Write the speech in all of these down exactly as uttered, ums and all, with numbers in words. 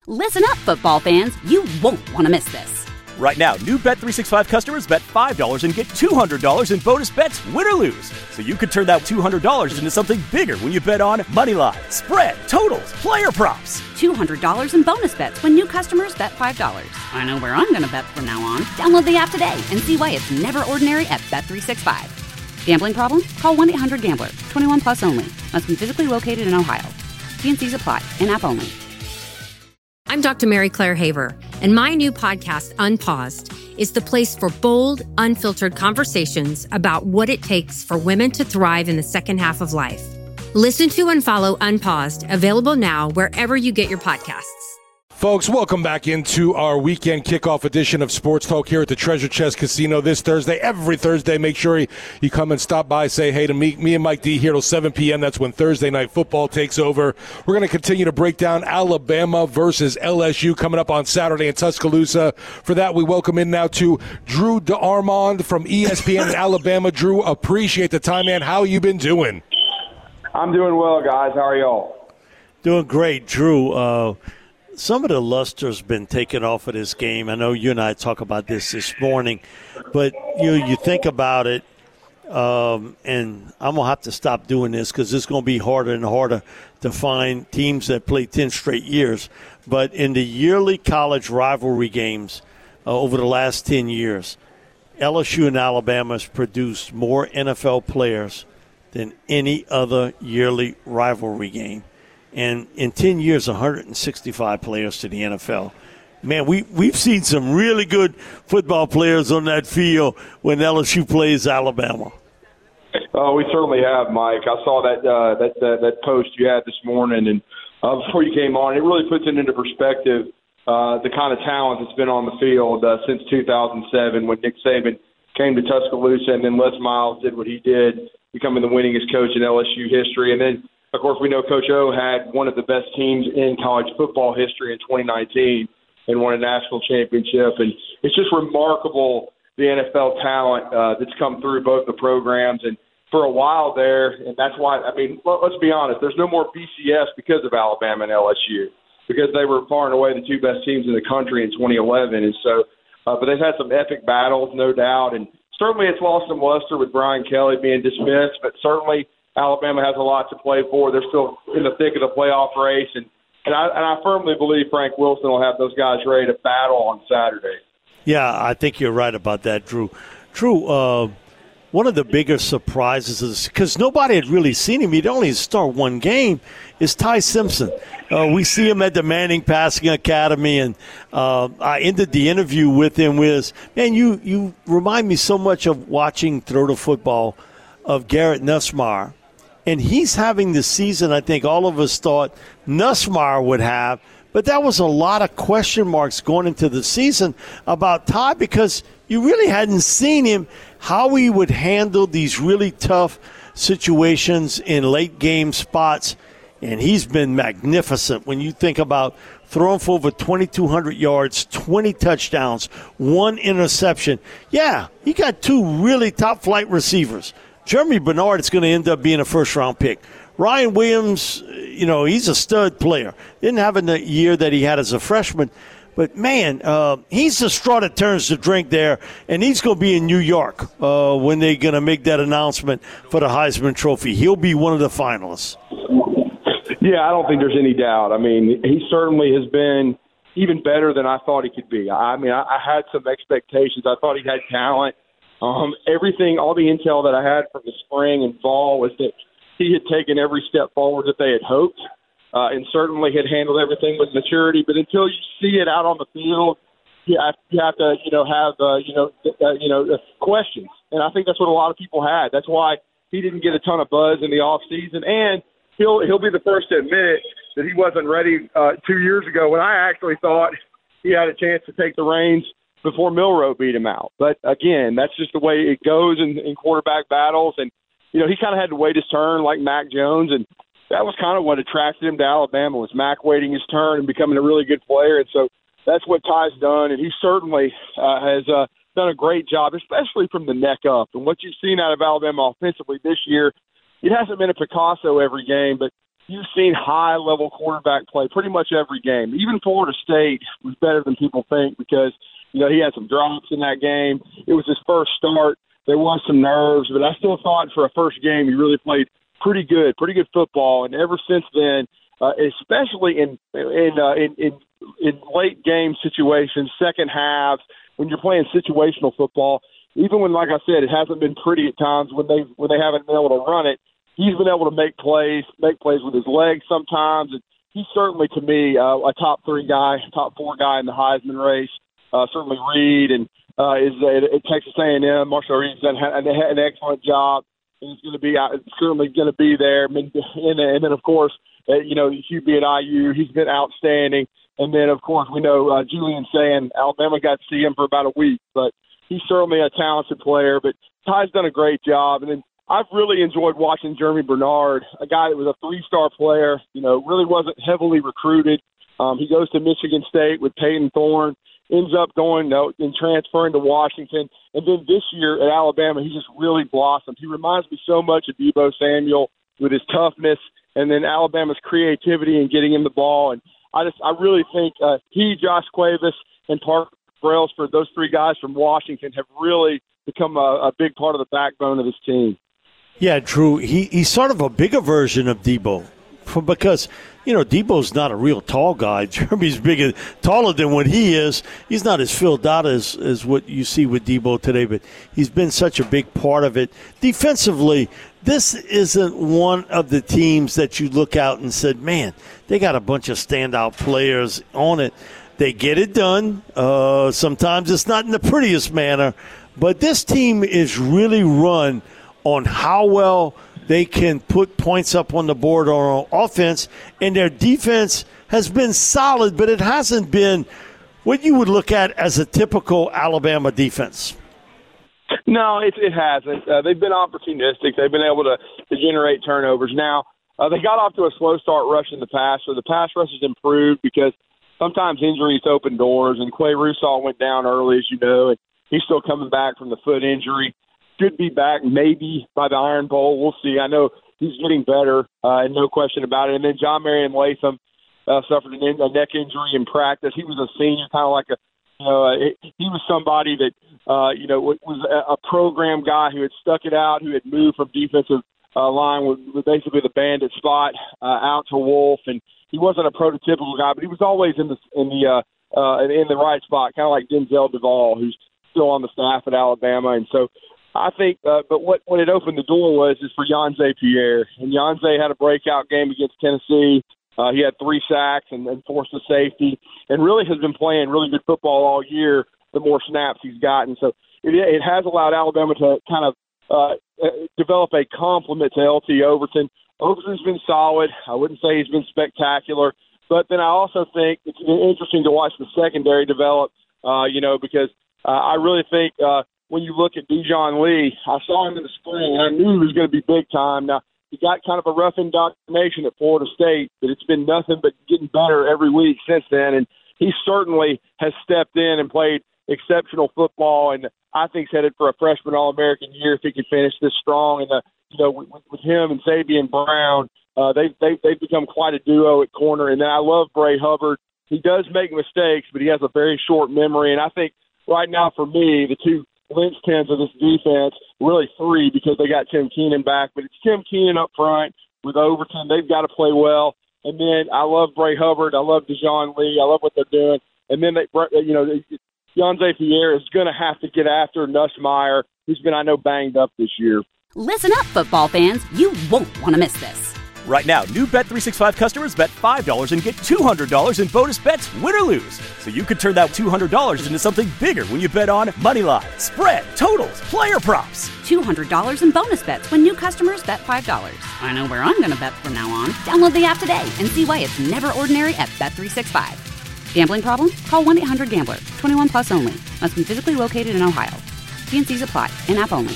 Listen up, football fans. You won't want to miss this. Right now, new Bet three sixty-five customers bet five dollars and get two hundred dollars in bonus bets, win or lose. So you could turn that two hundred dollars into something bigger when you bet on money line, spread, totals, player props. two hundred dollars in bonus bets when new customers bet five dollars. I know where I'm going to bet from now on. Download the app today and see why it's never ordinary at Bet three sixty-five. Gambling problem? Call one eight hundred gambler. twenty-one plus only. Must be physically located in Ohio. T and C's apply. In-app only. I'm Doctor Mary Claire Haver, and my new podcast, Unpaused, is the place for bold, unfiltered conversations about what it takes for women to thrive in the second half of life. Listen to and follow Unpaused, available now wherever you get your podcasts. Folks, welcome back into our weekend kickoff edition of Sports Talk here at the Treasure Chest Casino this Thursday. Every Thursday, make sure you, you come and stop by, say hey to me, me and Mike D here till seven p.m. That's when Thursday Night Football takes over. We're going to continue to break down Alabama versus L S U coming up on Saturday in Tuscaloosa. For that, we welcome in now to Drew DeArmond from E S P N in Alabama. Drew, appreciate the time, man. How you been doing? I'm doing well, guys. How are y'all? Doing great, Drew. Uh, Some of the luster's been taken off of this game. I know you and I talk about this this morning, but you you think about it, um, and I'm going to have to stop doing this because it's going to be harder and harder to find teams that play ten straight years. But in the yearly college rivalry games uh, over the last ten years, L S U and Alabama has produced more N F L players than any other yearly rivalry game. And in ten years, one hundred sixty-five players to the N F L. Man, we, we've seen some really good football players on that field when L S U plays Alabama. Oh, we certainly have, Mike. I saw that uh, that, that that post you had this morning, and uh, before you came on, it really puts it into perspective uh, the kind of talent that's been on the field uh, since two thousand seven when Nick Saban came to Tuscaloosa, and then Les Miles did what he did, becoming the winningest coach in L S U history. And then, of course, we know Coach O had one of the best teams in college football history in twenty nineteen and won a national championship. And it's just remarkable, the N F L talent uh, that's come through both the programs. And for a while there, and that's why, I mean, let's be honest, there's no more B C S because of Alabama and L S U, because they were far and away the two best teams in the country in twenty eleven. And so, uh, but they've had some epic battles, no doubt. And certainly it's lost some luster with Brian Kelly being dismissed, but certainly Alabama has a lot to play for. They're still in the thick of the playoff race, and and I, and I firmly believe Frank Wilson will have those guys ready to battle on Saturday. Yeah, I think you're right about that, Drew. Drew, uh, one of the bigger surprises is because nobody had really seen him. He'd only start one game. Is Ty Simpson. Uh, we see him at the Manning Passing Academy, and uh, I ended the interview with him with, man, you you remind me so much of watching Throw the Football of Garrett Nussmeier. And he's having the season I think all of us thought Nussmeier would have, but that was a lot of question marks going into the season about Ty because you really hadn't seen him, how he would handle these really tough situations in late game spots. And he's been magnificent when you think about throwing for over twenty-two hundred yards, twenty touchdowns, one interception. Yeah, he got two really top-flight receivers. Jeremy Bernard is going to end up being a first-round pick. Ryan Williams, you know, he's a stud player. Didn't have in the year that he had as a freshman. But, man, uh, he's the straw that turns the drink there, and he's going to be in New York uh, when they're going to make that announcement for the Heisman Trophy. He'll be one of the finalists. Yeah, I don't think there's any doubt. I mean, he certainly has been even better than I thought he could be. I mean, I, I had some expectations. I thought he had talent. Um, everything, all the intel that I had from the spring and fall was that he had taken every step forward that they had hoped, uh, and certainly had handled everything with maturity. But until you see it out on the field, you have, you have to, you know, have, uh, you know, uh, you know, uh, questions. And I think that's what a lot of people had. That's why he didn't get a ton of buzz in the off season. And he'll he'll be the first to admit that he wasn't ready uh, two years ago when I actually thought he had a chance to take the reins before Milroe beat him out. But, again, that's just the way it goes in, in quarterback battles. And, you know, he kind of had to wait his turn like Mac Jones, and that was kind of what attracted him to Alabama was Mac waiting his turn and becoming a really good player. And so that's what Ty's done, and he certainly uh, has uh, done a great job, especially from the neck up. And what you've seen out of Alabama offensively this year, it hasn't been a Picasso every game, but you've seen high-level quarterback play pretty much every game. Even Florida State was better than people think because, you know, he had some drops in that game. It was his first start. There was some nerves, but I still thought for a first game he really played pretty good, pretty good football. And ever since then, uh, especially in in, uh, in in in late game situations, second halves, when you're playing situational football, even when, like I said, it hasn't been pretty at times when they when they haven't been able to run it, he's been able to make plays, make plays with his legs sometimes. And he's certainly, to me, uh, a top three guy, top four guy in the Heisman race. Uh, certainly Reed and uh, is at, at Texas A and M. Marshall Reed's done an, an excellent job. And he's going to be uh, certainly going to be there. And, and then, of course, uh, you know, Q B at I U, he's been outstanding. And then, of course, we know uh, Julian Sayin, Alabama got to see him for about a week, but he's certainly a talented player. But Ty's done a great job. And then I've really enjoyed watching Jeremy Bernard, a guy that was a three-star player, you know, really wasn't heavily recruited. Um, he goes to Michigan State with Peyton Thorne, ends up going you know, and transferring to Washington. And then this year at Alabama, he just really blossomed. He reminds me so much of Deebo Samuel with his toughness and then Alabama's creativity in getting him the ball. And I just, I really think uh, he, Josh Cuevas, and Parker Brailsford, those three guys from Washington, have really become a, a big part of the backbone of this team. Yeah, Drew, he, he's sort of a bigger version of Deebo because, you know, Debo's not a real tall guy. Jeremy's bigger, taller than what he is. He's not as filled out as, as what you see with Deebo today, but he's been such a big part of it. Defensively, this isn't one of the teams that you look out and said, man, they got a bunch of standout players on it. They get it done. Uh, sometimes it's not in the prettiest manner, but this team is really run on how well they can put points up on the board on offense, and their defense has been solid, but it hasn't been what you would look at as a typical Alabama defense. No, it, it hasn't. Uh, they've been opportunistic. They've been able to, to generate turnovers. Now, uh, they got off to a slow start rushing the pass, so the pass rush has improved because sometimes injuries open doors, and Quay Russaw went down early, as you know, and he's still coming back from the foot injury. Should be back maybe by the Iron Bowl. We'll see. I know he's getting better, uh, and no question about it. And then John Marion Latham uh, suffered an in, a neck injury in practice. He was a senior, kind of like a, you know, uh, he was somebody that, uh, you know, was a, a program guy who had stuck it out, who had moved from defensive uh, line with, with basically the bandit spot uh, out to Wolf, and he wasn't a prototypical guy, but he was always in the in the uh, uh, in the right spot, kind of like Denzel Duvall, who's still on the staff at Alabama, and so. I think, uh, but what, what it opened the door was is for Yonze Pierre. And Yonze had a breakout game against Tennessee. Uh, he had three sacks and, and forced a safety and really has been playing really good football all year, the more snaps he's gotten. So it, it has allowed Alabama to kind of uh, develop a complement to L T Overton. Overton's been solid. I wouldn't say he's been spectacular. But then I also think it's been interesting to watch the secondary develop, uh, you know, because uh, I really think uh, – when you look at Dijon Lee, I saw him in the spring, and I knew he was going to be big time. Now, he got kind of a rough indoctrination at Florida State, but it's been nothing but getting better every week since then, and he certainly has stepped in and played exceptional football, and I think he's headed for a freshman All-American year if he can finish this strong. And, uh, you know, with, with him and Sabian Brown, uh, they, they, they've become quite a duo at corner. And then I love Bray Hubbard. He does make mistakes, but he has a very short memory, and I think right now for me, the two linchpins of this defense, really three because they got Tim Keenan back, but it's Tim Keenan up front with Overton. They've got to play well. And then I love Bray Hubbard. I love Dijon Lee. I love what they're doing. And then, they, you know, Yonze Pierre is going to have to get after Nussmeier, who's been, I know, banged up this year. Listen up, football fans. You won't want to miss this. Right now, new Bet three sixty-five customers bet five dollars and get two hundred dollars in bonus bets, win or lose. So you could turn that two hundred dollars into something bigger when you bet on money line, spread, totals, player props. two hundred dollars in bonus bets when new customers bet five dollars. I know where I'm going to bet from now on. Download the app today and see why it's never ordinary at Bet three sixty-five. Gambling problem? Call one eight hundred gambler. twenty-one plus only. Must be physically located in Ohio. T and C's apply. In-app only.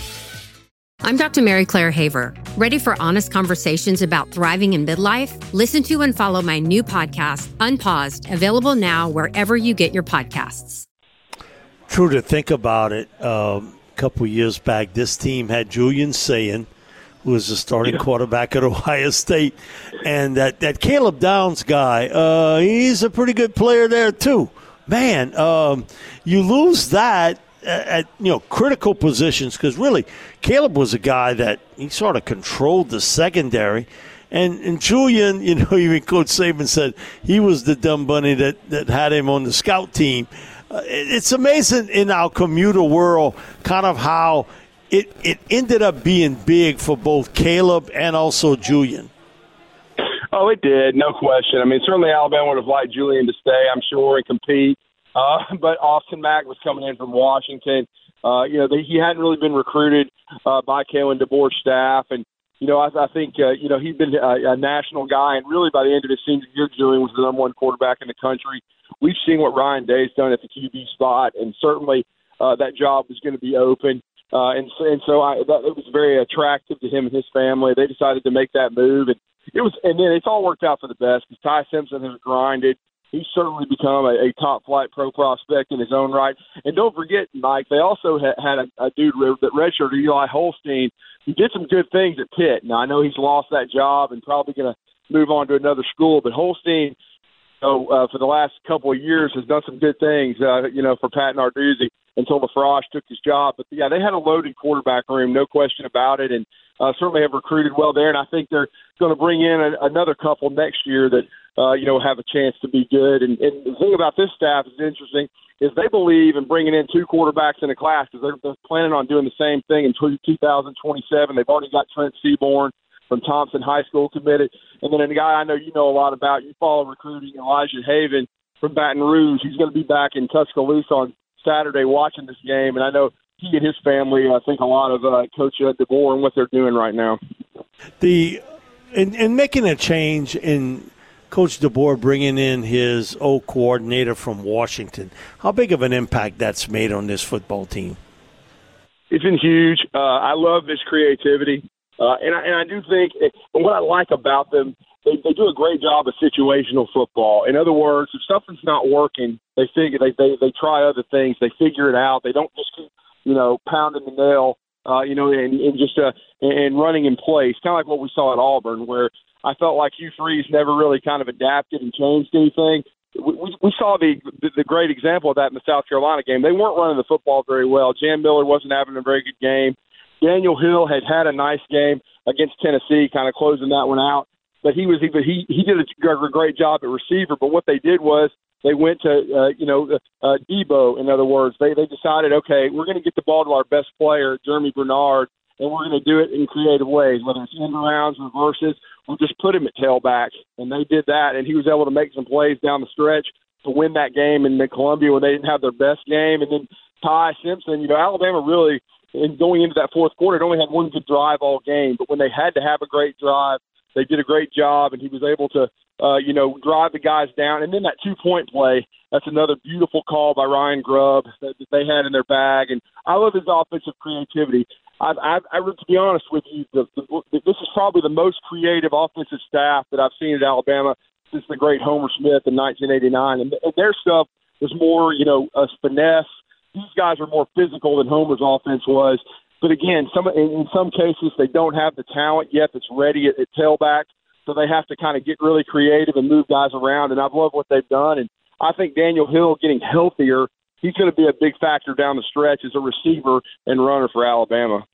I'm Doctor Mary Claire Haver. Ready for honest conversations about thriving in midlife? Listen to and follow my new podcast, Unpaused, available now wherever you get your podcasts. True to think about it, um, a couple years back, this team had Julian Sayin, who was the starting quarterback at Ohio State. And that, that Caleb Downs guy, uh, he's a pretty good player there too. Man, um, you lose that at, at you know critical positions, because really Caleb was a guy that he sort of controlled the secondary. And, and Julian, you know, even Coach Saban said he was the dumb bunny that, that had him on the scout team. Uh, it, it's amazing in our commuter world kind of how it, it ended up being big for both Caleb and also Julian. Oh, it did, no question. I mean, certainly Alabama would have liked Julian to stay, I'm sure, and compete. Uh, but Austin Mack was coming in from Washington. Uh, you know, they, he hadn't really been recruited uh, by Kalen DeBoer's staff. And, you know, I, I think, uh, you know, he's been a, a national guy. And really by the end of his senior year, Julian was the number one quarterback in the country. We've seen what Ryan Day's done at the Q B spot. And certainly uh, that job was going to be open. Uh, and, and so I, that, it was very attractive to him and his family. They decided to make that move. And it was, and then it's all worked out for the best because Ty Simpson has grinded. He's certainly become a, a top-flight pro prospect in his own right. And don't forget, Mike, they also ha- had a, a dude that redshirted, Eli Holstein, who did some good things at Pitt. Now, I know he's lost that job and probably going to move on to another school, but Holstein, you know, uh, for the last couple of years, has done some good things, uh, you know, for Pat Narduzzi until LaFroche took his job. But, yeah, they had a loaded quarterback room, no question about it, and uh, certainly have recruited well there. And I think they're going to bring in a, another couple next year that, Uh, you know, have a chance to be good. And, and the thing about this staff is interesting is they believe in bringing in two quarterbacks in a class because they're, they're planning on doing the same thing in two thousand twenty-seven. They've already got Trent Seaborn from Thompson High School committed. And then a guy I know you know a lot about, you follow recruiting, Elijah Haven from Baton Rouge. He's going to be back in Tuscaloosa on Saturday watching this game. And I know he and his family, I think a lot of uh, Coach DeBoer and what they're doing right now. The in, in making a change in Coach DeBoer bringing in his old coordinator from Washington, how big of an impact that's made on this football team? It's been huge. Uh, I love his creativity. Uh, and, I, and I do think and what I like about them, they, they do a great job of situational football. In other words, if something's not working, they figure they, they, they try other things. They figure it out. They don't just keep, you know, pounding the nail, uh, you know, and, and just uh, and running in place, kind of like what we saw at Auburn, where I felt like Hugh Freeze never really kind of adapted and changed anything. We, we, we saw the, the the great example of that in the South Carolina game. They weren't running the football very well. Jan Miller wasn't having a very good game. Daniel Hill had had a nice game against Tennessee, kind of closing that one out. But he was he he did a great job at receiver. But what they did was they went to uh, you know uh, Debo. In other words, they they decided, okay, we're going to get the ball to our best player, Jeremy Bernard, and we're going to do it in creative ways, whether it's end rounds, reverses. We'll just put him at tailback, and they did that, and he was able to make some plays down the stretch to win that game in Columbia when they didn't have their best game. And then Ty Simpson, you know, Alabama really, in going into that fourth quarter, it only had one good drive all game, but when they had to have a great drive, they did a great job, and he was able to, uh, you know, drive the guys down. And then that two-point play, that's another beautiful call by Ryan Grubb that, that they had in their bag. And I love his offensive creativity. I've, I've, I, to be honest with you, the, the, this is probably the most creative offensive staff that I've seen at Alabama since the great Homer Smith in nineteen eighty-nine. And, and their stuff was more, you know, uh, finesse. These guys are more physical than Homer's offense was. But again, some in, in some cases they don't have the talent yet that's ready at, at tailback, so they have to kind of get really creative and move guys around. And I've loved what they've done. And I think Daniel Hill getting healthier, he's going to be a big factor down the stretch as a receiver and runner for Alabama.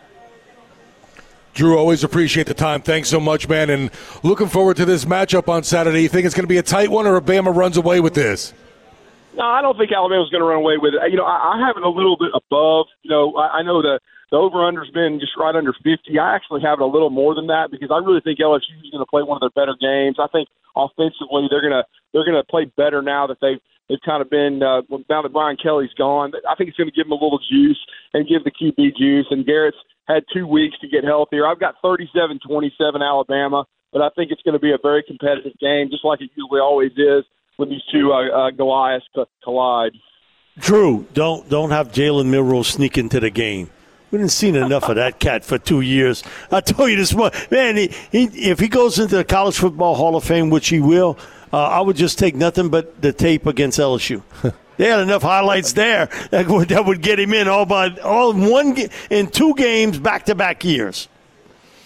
Drew, always appreciate the time. Thanks so much, man. And looking forward to this matchup on Saturday. You think it's going to be a tight one, or Alabama runs away with this? No, I don't think Alabama's going to run away with it. You know, I, I have it a little bit above. You know, I, I know the, the over-under's been just right under fifty. I actually have it a little more than that because I really think L S U is going to play one of their better games. I think offensively they're going to they're going to play better now that they've they've kind of been uh, now that Brian Kelly's gone. I think it's going to give them a little juice and give the Q B juice. And Garrett's had two weeks to get healthier. I've got thirty-seven twenty-seven Alabama, but I think it's going to be a very competitive game, just like it usually always is when these two uh, uh, Goliaths collide. Drew, don't don't have Jalen Milroe sneak into the game. We didn't seen enough of that cat for two years. I told you this one, man. He, he, if he goes into the College Football Hall of Fame, which he will, uh, I would just take nothing but the tape against L S U. They had enough highlights there that would, that would get him in all by all in one in two games back to back years.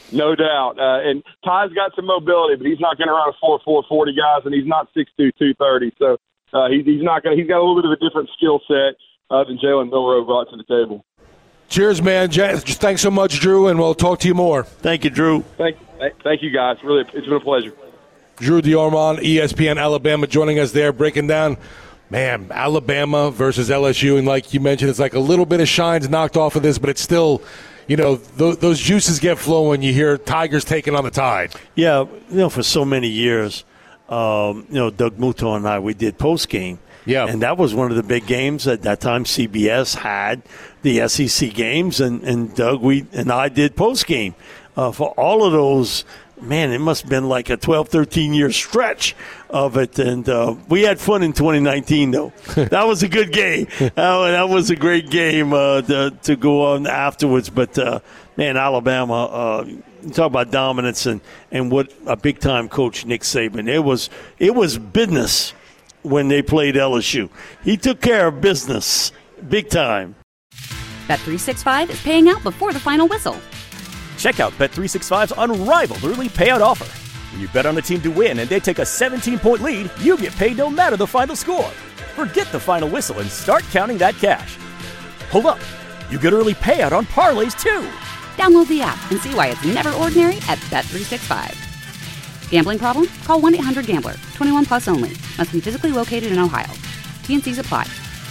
No doubt. Uh, and Ty's got some mobility, but he's not going to run a four four forty, guys, and he's not six two, two thirty. So uh, he's, he's not going to – he's got a little bit of a different skill set uh, than Jalen Milroe brought to the table. Cheers, man. Just thanks so much, Drew, and we'll talk to you more. Thank you, Drew. Thank, thank you, guys. Really, it's been a pleasure. Drew DeOrmond, E S P N Alabama, joining us there, breaking down, man, Alabama versus L S U. And like you mentioned, it's like a little bit of shine's knocked off of this, but it's still – you know, th- those juices get flowing when you hear Tigers taking on the Tide. Yeah, you know, for so many years, um, you know, Doug Muto and I, we did post-game. Yeah. And that was one of the big games. At that time, C B S had the S E C games, and, and Doug we and I did post-game. Uh, for all of those, man, it must have been like a twelve, thirteen-year stretch of it. And uh, we had fun in twenty nineteen, though. That was a good game. Uh, that was a great game uh, to, to go on afterwards. But, uh, man, Alabama, uh, you talk about dominance and, and what a big-time coach, Nick Saban. It was, it was business when they played L S U. He took care of business big time. Bet three sixty-five is paying out before the final whistle. Check out Bet three sixty-five's unrivaled early payout offer. When you bet on a team to win and they take a seventeen-point lead, you get paid no matter the final score. Forget the final whistle and start counting that cash. Hold up. You get early payout on parlays, too. Download the app and see why it's never ordinary at Bet three sixty-five. Gambling problem? Call one eight hundred gambler. twenty-one plus only. Must be physically located in Ohio. T N Cs apply.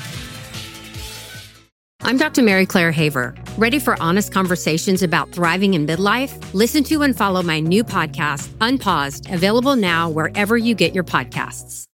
I'm Doctor Mary Claire Haver. Ready for honest conversations about thriving in midlife? Listen to and follow my new podcast, Unpaused, available now wherever you get your podcasts.